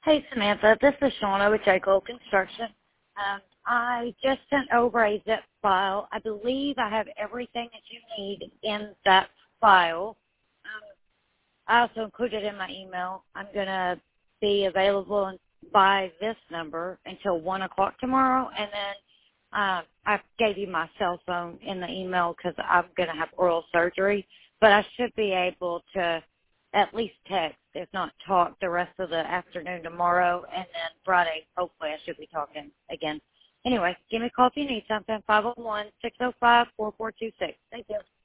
Hey, Samantha. This is Shauna with Jacob Construction. I just sent over a zip file. I believe I have everything that you need in that file. I also included in my email, I'm going to be available by this number until 1 o'clock tomorrow, and then I gave you my cell phone in the email because I'm going to have oral surgery, but I should be able to at least text, if not talk, the rest of the afternoon tomorrow, and then Friday, hopefully I should be talking again. Anyway, give me a call if you need something, 501-605-4426. Thank you.